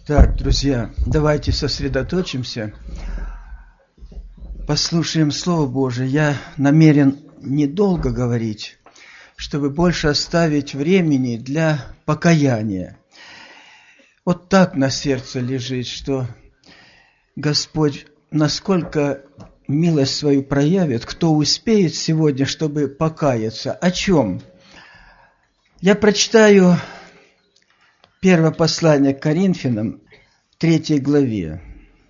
Так, друзья, давайте сосредоточимся, послушаем Слово Божие. Я намерен недолго говорить, чтобы больше оставить времени для покаяния. Вот так на сердце лежит, что Господь насколько милость свою проявит, кто успеет сегодня, чтобы покаяться. О чем? Я прочитаю первое послание к Коринфянам, 3 главе.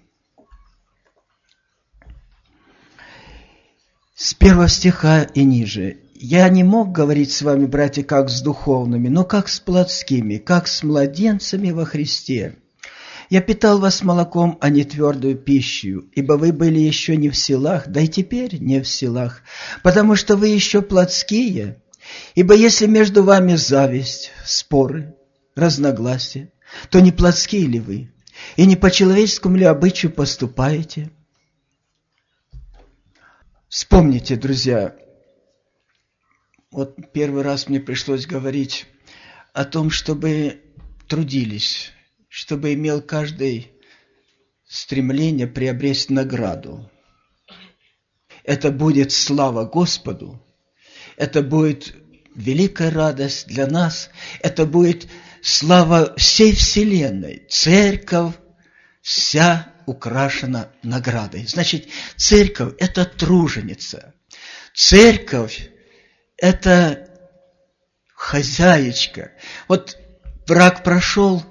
С 1 стиха и ниже. «Я не мог говорить с вами, братья, как с духовными, но как с плотскими, как с младенцами во Христе. Я питал вас молоком, а не твердую пищу, ибо вы были еще не в силах, да и теперь не в силах, потому что вы еще плотские. Ибо если между вами зависть, споры, разногласия, то не плотские ли вы, и не по человеческому ли обычаю поступаете?» Вспомните, друзья, вот первый раз мне пришлось говорить о том, чтобы трудились, чтобы имел каждый стремление приобрести награду. Это будет слава Господу, это будет великая радость для нас, это будет слава всей вселенной. Церковь вся украшена наградой. Значит, церковь – это труженица. Церковь – это хозяечка. Вот брак прошел,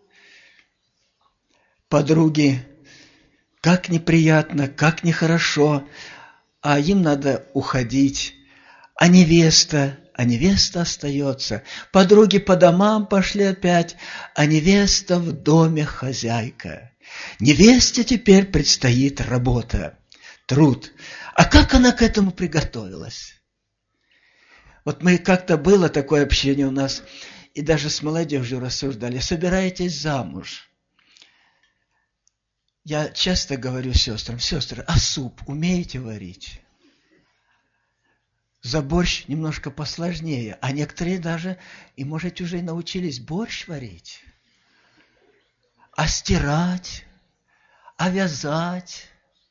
подруги, как неприятно, как нехорошо, а им надо уходить. А невеста остается. Подруги по домам пошли опять, а невеста в доме хозяйка. Невесте теперь предстоит работа, труд. А как она к этому приготовилась? Вот мы как-то было такое общение у нас, и даже с молодежью рассуждали. Собираетесь замуж? Я часто говорю сестрам: сестры, а суп умеете варить? За борщ немножко посложнее, а некоторые даже, и может уже научились борщ варить. А стирать, а вязать,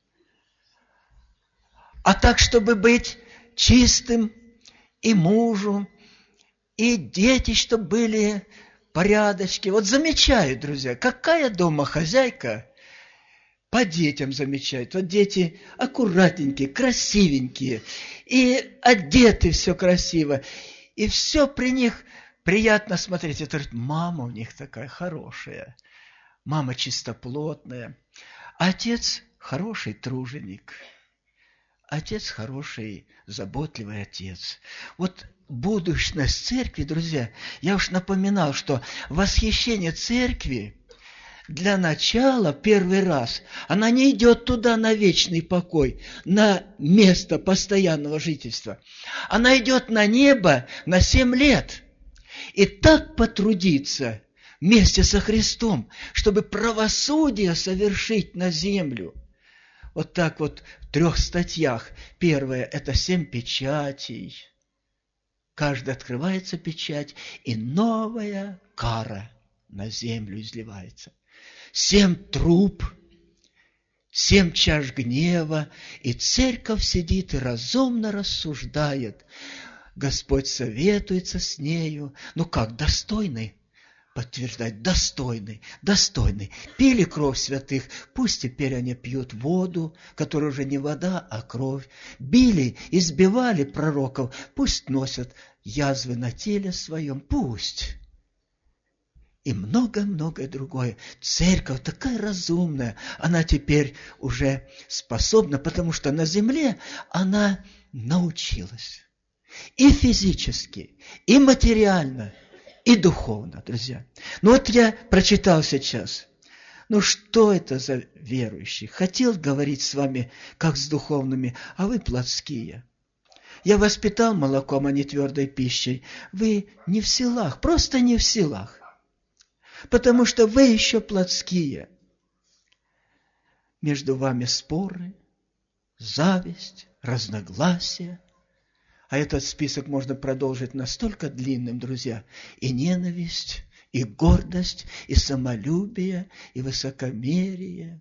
а так, чтобы быть чистым и мужу, и дети, чтобы были порядочки. Вот замечаю, друзья, какая дома хозяйка по детям замечает. Вот дети аккуратненькие, красивенькие, и одеты все красиво, и все при них приятно смотреть. Это говорит, мама у них такая хорошая, мама чистоплотная. Отец хороший труженик, отец хороший, заботливый отец. Вот будущность церкви, друзья, я уж напоминал, что восхищение церкви для начала, первый раз, она не идет туда на вечный покой, на место постоянного жительства. Она идет на небо на 7 лет. И так потрудиться вместе со Христом, чтобы правосудие совершить на землю. Вот так вот в 3 статьях. Первое – это 7 печатей. Каждый открывается печать, и новая кара на землю изливается. 7 труб, 7 чаш гнева, и церковь сидит и разумно рассуждает. Господь советуется с нею. Ну как, достойный? Подтверждать, достойный. Пили кровь святых, пусть теперь они пьют воду, которая уже не вода, а кровь. Били, избивали пророков, пусть носят язвы на теле своем, пусть. И многое-многое другое. Церковь такая разумная, она теперь уже способна, потому что на земле она научилась. И физически, и материально, и духовно, друзья. Ну вот я прочитал сейчас. Ну что это за верующий? Хотел говорить с вами, как с духовными, а вы плотские. Я вас питал молоком, а не твердой пищей. Вы не в силах, просто не в силах. Потому что вы еще плотские. Между вами споры, зависть, разногласия. А этот список можно продолжить настолько длинным, друзья. И ненависть, и гордость, и самолюбие, и высокомерие.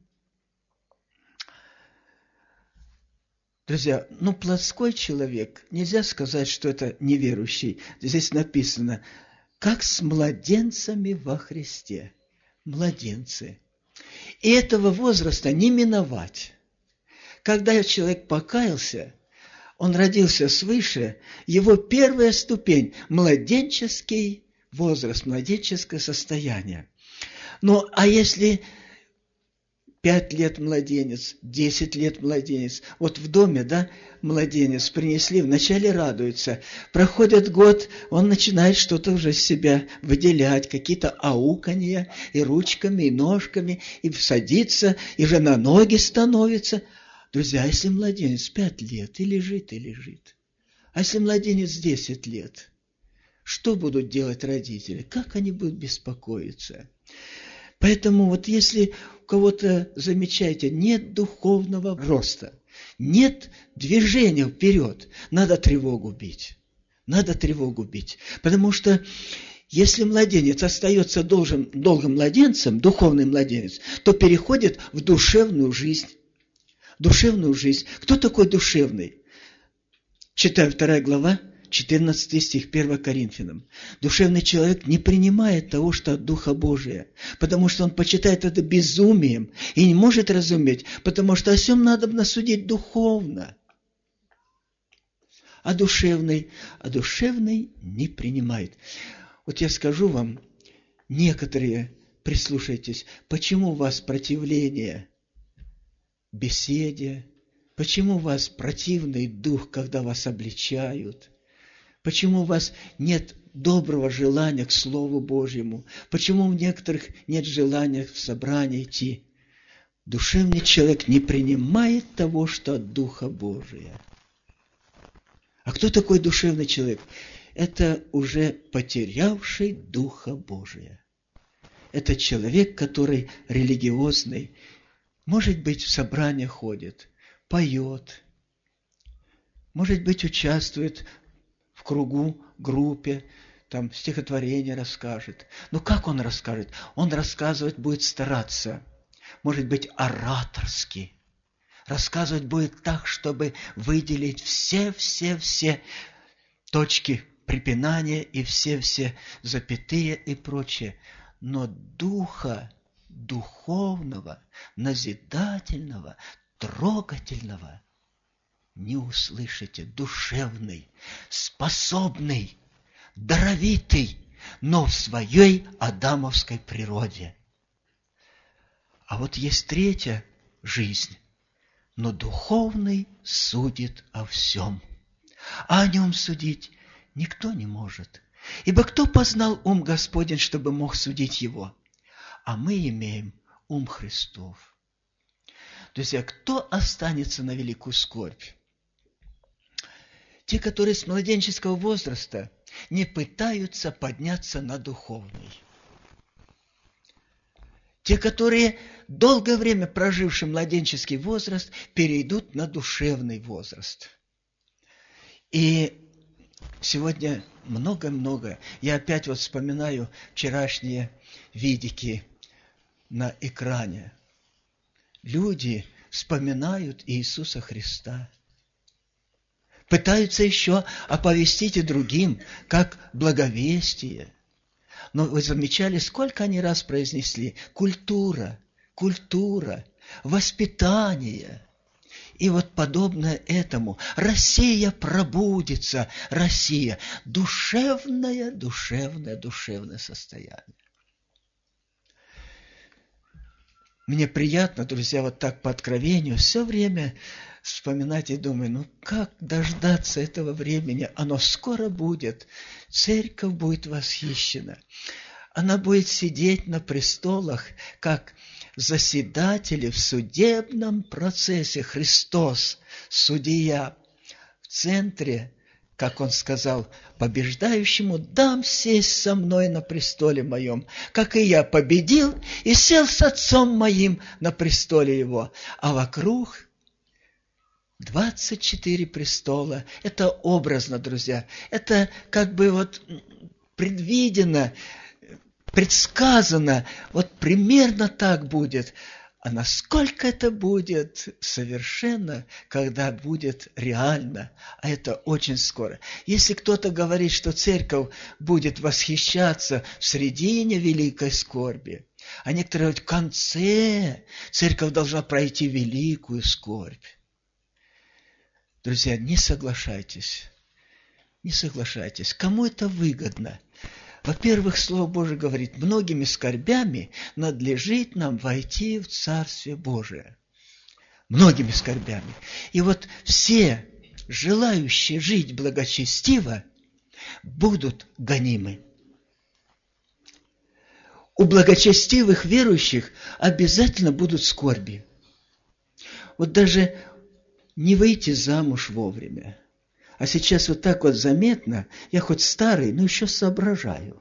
Друзья, плотской человек, нельзя сказать, что это неверующий. Здесь написано, как с младенцами во Христе. Младенцы. И этого возраста не миновать. Когда человек покаялся, он родился свыше, его первая ступень – младенческий возраст, младенческое состояние. А если 5 лет младенец, 10 лет младенец, вот в доме, младенец принесли, вначале радуется, проходит год, он начинает что-то уже с себя выделять, какие-то ауканья, и ручками, и ножками, и садится, и же на ноги становится. Друзья, а если младенец 5 лет, и лежит, и лежит, а если младенец 10 лет, что будут делать родители? Как они будут беспокоиться? Поэтому если у кого-то, замечаете, нет духовного роста, нет движения вперед, надо тревогу бить. Надо тревогу бить. Потому что если младенец остается долгим младенцем, духовный младенец, то переходит в душевную жизнь. Душевную жизнь. Кто такой душевный? Читаем 2 глава, 14 стих, 1 Коринфянам. Душевный человек не принимает того, что от Духа Божия, потому что он почитает это безумием и не может разуметь, потому что о всем надо судить духовно. А душевный не принимает. Вот я скажу вам, некоторые, прислушайтесь, почему у вас противление беседе, почему у вас противный дух, когда вас обличают, почему у вас нет доброго желания к Слову Божьему, почему у некоторых нет желания в собрание идти. Душевный человек не принимает того, что от Духа Божия. А кто такой душевный человек? Это уже потерявший Духа Божия. Это человек, который религиозный, может быть, в собрание ходит, поет, может быть, участвует в кругу, группе, там стихотворение расскажет. Но как он расскажет? Он рассказывать будет стараться, может быть, ораторски. Рассказывать будет так, чтобы выделить все точки препинания и все запятые и прочее. Но духа духовного, назидательного, трогательного не услышите. Душевный, способный, даровитый, но в своей адамовской природе. А вот есть третья жизнь, но духовный судит о всем, а о нем судить никто не может. Ибо кто познал ум Господень, чтобы мог судить его? А мы имеем ум Христов. Друзья, кто останется на великую скорбь? Те, которые с младенческого возраста не пытаются подняться на духовный. Те, которые долгое время проживший младенческий возраст, перейдут на душевный возраст. И сегодня много-много. Я опять вспоминаю вчерашние видики на экране. Люди вспоминают Иисуса Христа. Пытаются еще оповестить и другим, как благовестие. Но вы замечали, сколько они раз произнесли? Культура, воспитание. И вот подобное этому. Россия пробудится, Россия. Душевное состояние. Мне приятно, друзья, вот так по откровению все время вспоминать и думаю, как дождаться этого времени? Оно скоро будет. Церковь будет восхищена. Она будет сидеть на престолах, как заседатели в судебном процессе. Христос, судья, в центре, как он сказал, побеждающему дам сесть со мной на престоле моем, как и я победил и сел с отцом моим на престоле его. А вокруг 24 престола. Это образно, друзья. Это как бы предвидено предсказано, вот примерно так будет. А насколько это будет совершенно, когда будет реально, а это очень скоро. Если кто-то говорит, что церковь будет восхищаться в середине великой скорби, а некоторые говорят, в конце церковь должна пройти великую скорбь. Друзья, не соглашайтесь. Не соглашайтесь. Кому это выгодно? Во-первых, Слово Божие говорит, многими скорбями надлежит нам войти в Царствие Божие. Многими скорбями. И вот все желающие жить благочестиво будут гонимы. У благочестивых верующих обязательно будут скорби. Вот даже не выйти замуж вовремя. А сейчас вот так вот заметно, я хоть старый, но еще соображаю.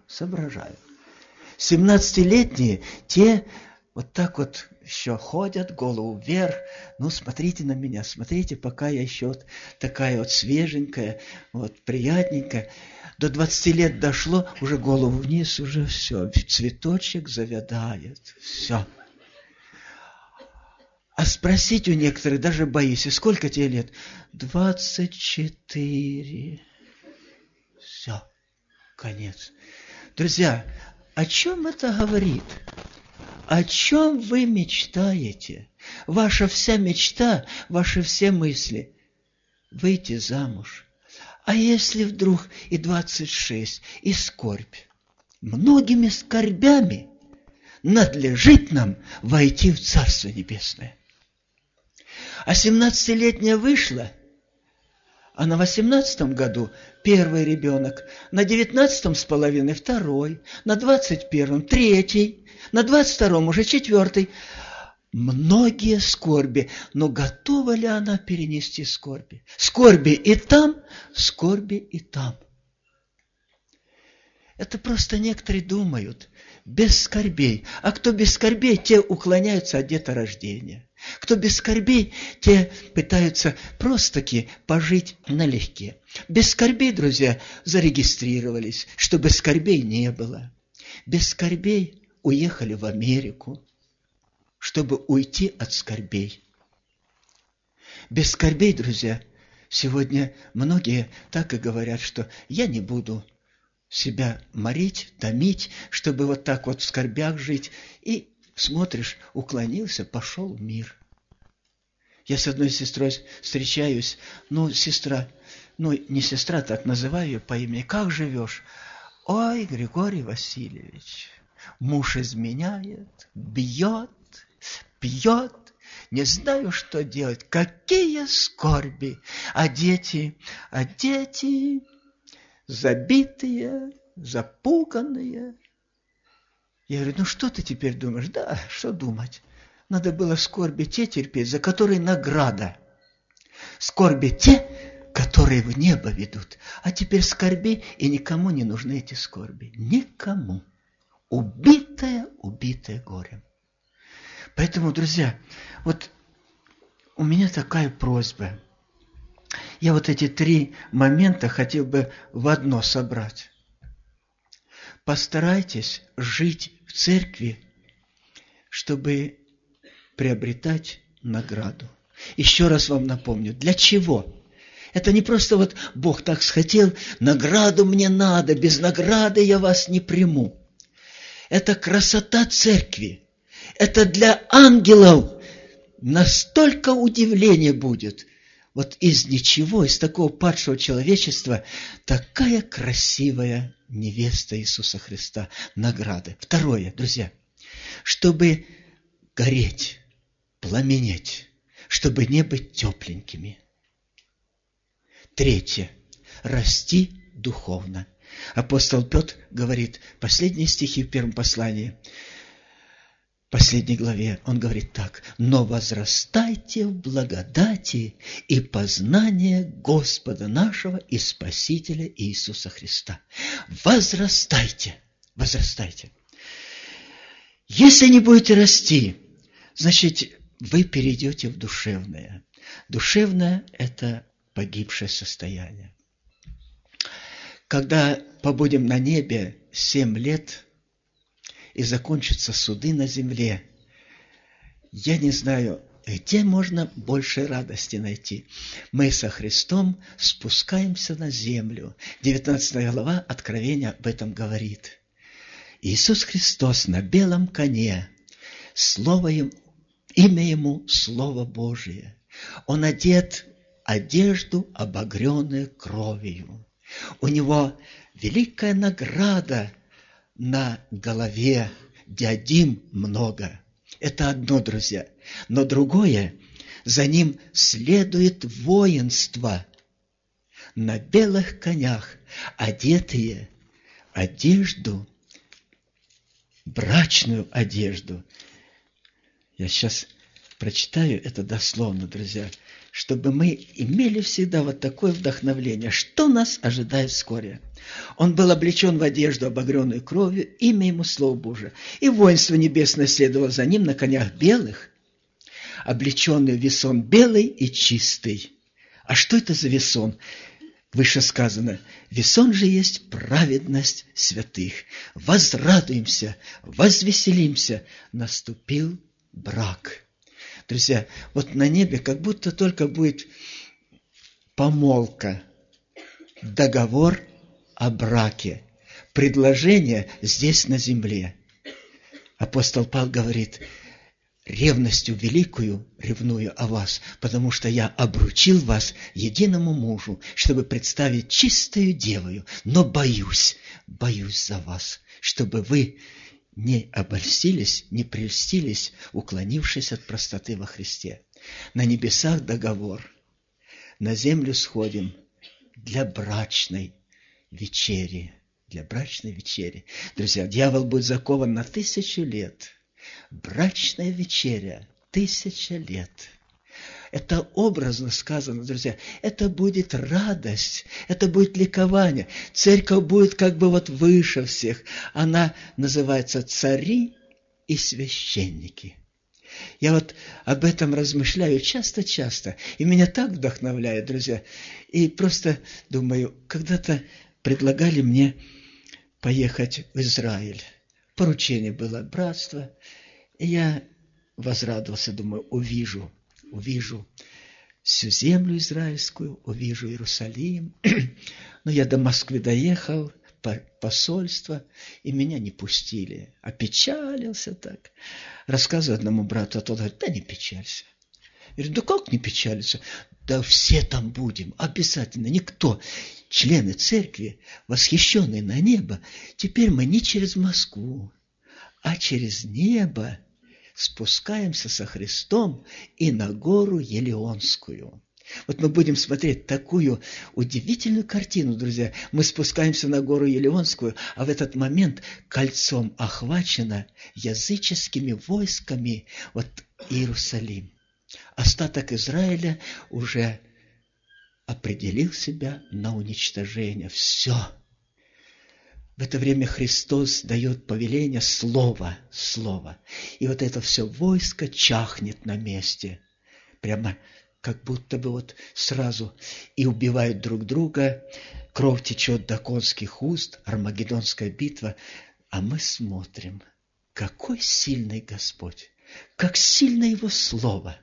17-летние, те вот так вот еще ходят, голову вверх. Ну, смотрите на меня, смотрите, пока я еще вот такая вот свеженькая, вот приятненькая. До 20 лет дошло, уже голову вниз, уже все, цветочек завядает, все. А спросить у некоторых, даже боюсь, сколько тебе лет? 24. Все, конец. Друзья, о чем это говорит? О чем вы мечтаете? Ваша вся мечта, ваши все мысли – выйти замуж. А если вдруг и 26, и скорбь? Многими скорбями надлежит нам войти в Царство Небесное. А 17-летняя вышла, а на 18-м году первый ребенок, на 19-м с половиной второй, на 21-м третий, на 22-м уже четвертый. Многие скорби, но готова ли она перенести скорби? Скорби и там, скорби и там. Это просто некоторые думают, без скорбей. А кто без скорбей, те уклоняются от деторождения. Кто без скорбей, те пытаются просто-таки пожить налегке. Без скорбей, друзья, зарегистрировались, чтобы скорбей не было. Без скорбей уехали в Америку, чтобы уйти от скорбей. Без скорбей, друзья, сегодня многие так и говорят, что я не буду себя морить, томить, чтобы вот так вот в скорбях жить. И смотришь, уклонился, пошел в мир. Я с одной сестрой встречаюсь, сестра, не сестра, так называю ее по имени, как живешь? Ой, Григорий Васильевич, муж изменяет, бьет, пьет, не знаю, что делать, какие скорби, а дети забитые, запуганные. Я говорю, что ты теперь думаешь? Да, что думать? Надо было скорби те терпеть, за которые награда. Скорби те, которые в небо ведут. А теперь скорби, и никому не нужны эти скорби. Никому. Убитая горем. Поэтому, друзья, вот у меня такая просьба. Я вот эти 3 момента хотел бы в одно собрать. Постарайтесь жить в церкви, чтобы приобретать награду. Еще раз вам напомню, для чего? Это не просто вот Бог так хотел, награду мне надо, без награды я вас не приму. Это красота церкви. Это для ангелов настолько удивление будет. Вот из ничего, из такого падшего человечества, такая красивая невеста Иисуса Христа, награды. Второе, друзья, чтобы гореть, пламенеть, чтобы не быть тепленькими. Третье, расти духовно. Апостол Петр говорит, последние стихи в первом послании, последней главе, он говорит так: «Но возрастайте в благодати и познании Господа нашего и Спасителя Иисуса Христа». Возрастайте, возрастайте. Если не будете расти, значит, вы перейдете в душевное. Душевное – это погибшее состояние. Когда побудем на небе 7 лет, и закончатся суды на земле. Я не знаю, где можно больше радости найти. Мы со Христом спускаемся на землю. 19 глава Откровения об этом говорит. Иисус Христос на белом коне, имя Ему Слово Божие. Он одет одежду, обогренную кровью. У Него великая награда на голове, диадим много. Это одно, друзья. Но другое, за Ним следует воинство на белых конях, одетые одежду, брачную одежду. Я сейчас прочитаю это дословно, друзья, чтобы мы имели всегда вот такое вдохновление, что нас ожидает вскоре. Он был облечен в одежду, обогренную кровью, имя Ему Слово Божие. И воинство небесное следовало за Ним на конях белых, облеченный в весон белый и чистый. А что это за весон? Выше сказано, весон же есть праведность святых. Возрадуемся, возвеселимся, наступил брак. Друзья, вот на небе как будто только будет помолвка, договор о браке, предложение здесь на земле. Апостол Павел говорит, ревностью великую ревную о вас, потому что я обручил вас единому мужу, чтобы представить чистою девою, но боюсь за вас, чтобы вы не обольстились, не прельстились, уклонившись от простоты во Христе. На небесах договор, на землю сходим для брачной вечери. Для брачной вечери. Друзья, дьявол будет закован на 1000 лет. Брачная вечеря, 1000 лет. Это образно сказано, друзья. Это будет радость, это будет ликование. Церковь будет как бы вот выше всех. Она называется цари и священники. Я вот об этом размышляю часто-часто. И меня так вдохновляет, друзья. И просто думаю, когда-то предлагали мне поехать в Израиль. Поручение было от братства. И я возрадовался, думаю, увижу всю землю израильскую, увижу Иерусалим. Но я до Москвы доехал, посольство, и меня не пустили. Опечалился так. Рассказываю одному брату, а тот говорит, да не печалься. Я говорю, да как не печалиться? Да все там будем, обязательно. Никто, члены церкви, восхищенные на небо, теперь мы не через Москву, а через небо спускаемся со Христом и на гору Елеонскую. Вот мы будем смотреть такую удивительную картину, друзья. Мы спускаемся на гору Елеонскую, а в этот момент кольцом охвачено языческими войсками вот Иерусалим. Остаток Израиля уже определил себя на уничтожение. Все. В это время Христос дает повеление слова. И вот это все войско чахнет на месте. Прямо как будто бы вот сразу и убивают друг друга. Кровь течет до конских уст, Армагеддонская битва. А мы смотрим, какой сильный Господь, как сильно Его Слово.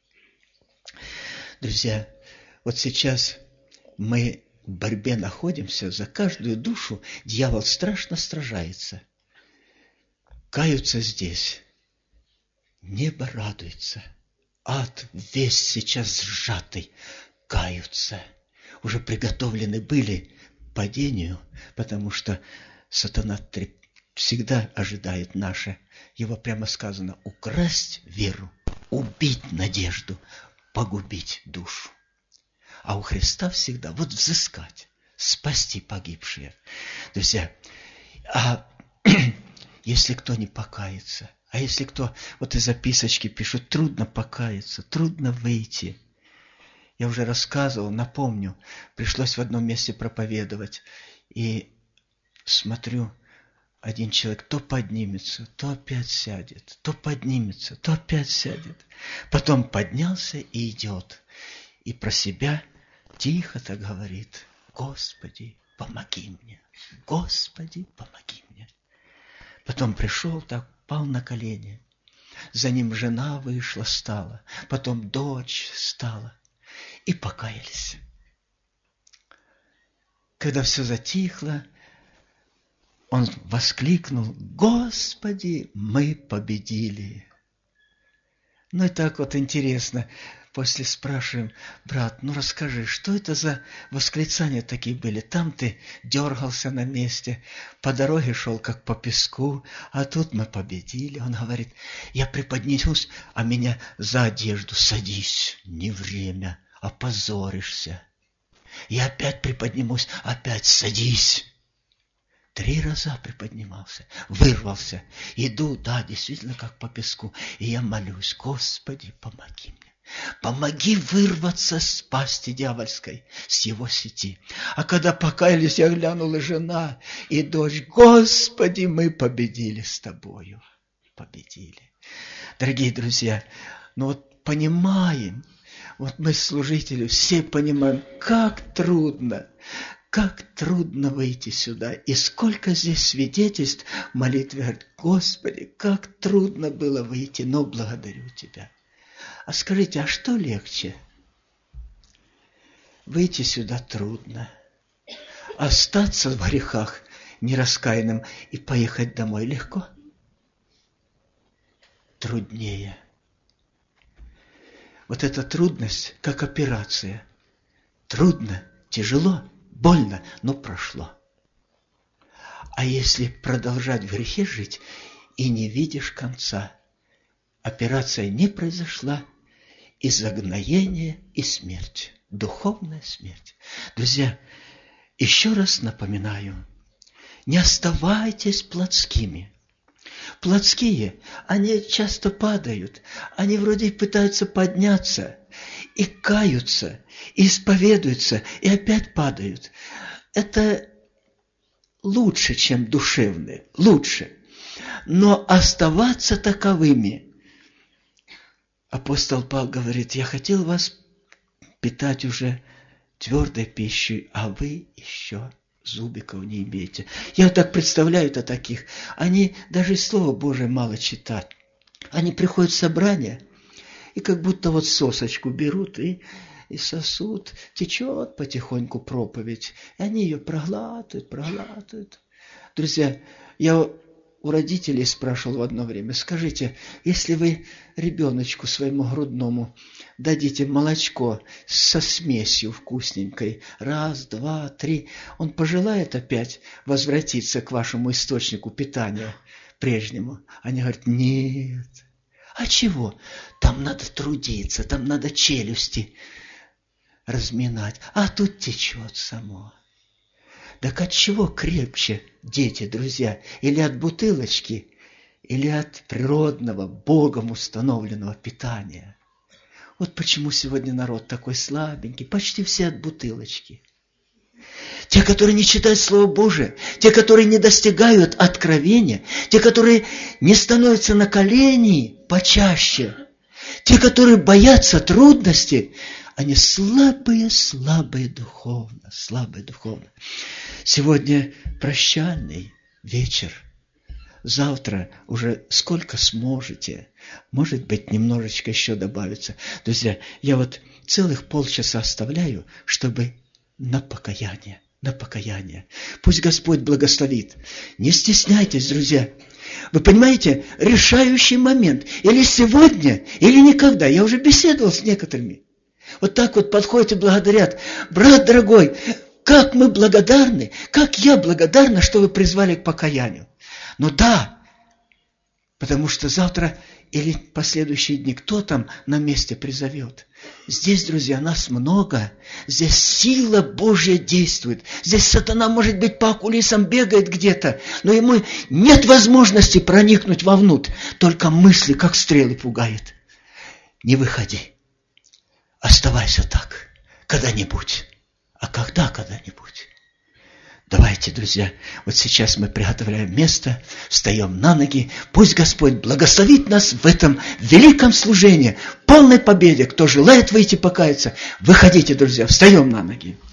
Друзья, вот сейчас мы в борьбе находимся, за каждую душу дьявол страшно сражается. Каются здесь, небо радуется, ад весь сейчас сжатый, каются. Уже приготовлены были к падению, потому что сатана всегда ожидает наше. Его прямо сказано, украсть веру, убить надежду, погубить душу. А у Христа всегда вот взыскать, спасти погибшие. Друзья, а если кто не покается, а если кто вот из записочки пишет, трудно покаяться, трудно выйти. Я уже рассказывал, напомню, пришлось в одном месте проповедовать. И смотрю, один человек то поднимется, то опять сядет, то поднимется, то опять сядет. Потом поднялся и идет. И про себя тихо так говорит, Господи, помоги мне, Господи, помоги мне. Потом пришел, так пал на колени. За ним жена вышла, стала. Потом дочь стала. И покаялись. Когда все затихло, он воскликнул: «Господи, мы победили!» Ну и так вот интересно. После спрашиваем: брат, ну расскажи, что это за восклицания такие были? Там ты дергался на месте, по дороге шел как по песку, а тут мы победили. Он говорит: я приподнимусь, а меня за одежду: садись, не время, опозоришься. Я опять приподнимусь, опять садись. 3 раза приподнимался, вырвался, иду, да, действительно, как по песку, и я молюсь: Господи, помоги мне. Помоги вырваться с пасти дьявольской, с его сети. А когда покаялись, я глянул, и жена, и дочь: Господи, мы победили с тобою. Победили. Дорогие друзья, ну вот понимаем, вот мы, служители, все понимаем, как трудно выйти сюда. И сколько здесь свидетельств в молитве, говорит: Господи, как трудно было выйти, но благодарю Тебя. А скажите, а что легче? Выйти сюда трудно. Остаться в грехах нераскаянным и поехать домой легко? Труднее. Вот эта трудность, как операция. Трудно, тяжело, больно, но прошло. А если продолжать в грехе жить и не видишь конца, операция не произошла, и загноение, и смерть, духовная смерть. Друзья, еще раз напоминаю, не оставайтесь плотскими. Плотские, они часто падают, они вроде пытаются подняться, и каются, и исповедуются, и опять падают. Это лучше, чем душевные, лучше. Но оставаться таковыми. Апостол Павел говорит: я хотел вас питать уже твердой пищей, а вы еще зубиков не имеете. Я так представляю это таких. Они даже и Слово Божие мало читают. Они приходят в собрание, и как будто вот сосочку берут и сосут, течет потихоньку проповедь, и они ее проглатывают. Друзья, я у родителей спрашивал в одно время: скажите, если вы ребеночку своему грудному дадите молочко со смесью вкусненькой, 1, 2, 3, он пожелает опять возвратиться к вашему источнику питания прежнему? Они говорят: нет. А чего? Там надо трудиться, там надо челюсти разминать, а тут течет само. Так от чего крепче дети, друзья? Или от бутылочки, или от природного, Богом установленного питания? Вот почему сегодня народ такой слабенький, почти все от бутылочки. Те, которые не читают Слово Божие, те, которые не достигают откровения, те, которые не становятся на колени почаще, те, которые боятся трудностей, они слабые духовно. Сегодня прощальный вечер. Завтра уже сколько сможете. Может быть, немножечко еще добавится. Друзья, я вот целых полчаса оставляю, чтобы на покаяние. Пусть Господь благословит. Не стесняйтесь, друзья. Вы понимаете, решающий момент. Или сегодня, или никогда. Я уже беседовал с некоторыми. Вот так вот подходят и благодарят: брат дорогой, как мы благодарны, как я благодарна, что вы призвали к покаянию. Но да, потому что завтра или последующие дни кто там на месте призовет. Здесь, друзья, нас много, здесь сила Божья действует, здесь сатана, может быть, по кулисам бегает где-то, но ему нет возможности проникнуть вовнутрь, только мысли, как стрелы, пугает. Не выходи. Оставайся так, когда-нибудь. А когда-нибудь? Давайте, друзья, вот сейчас мы приготовляем место, встаем на ноги. Пусть Господь благословит нас в этом великом служении, полной победе. Кто желает выйти покаяться, выходите, друзья, встаем на ноги.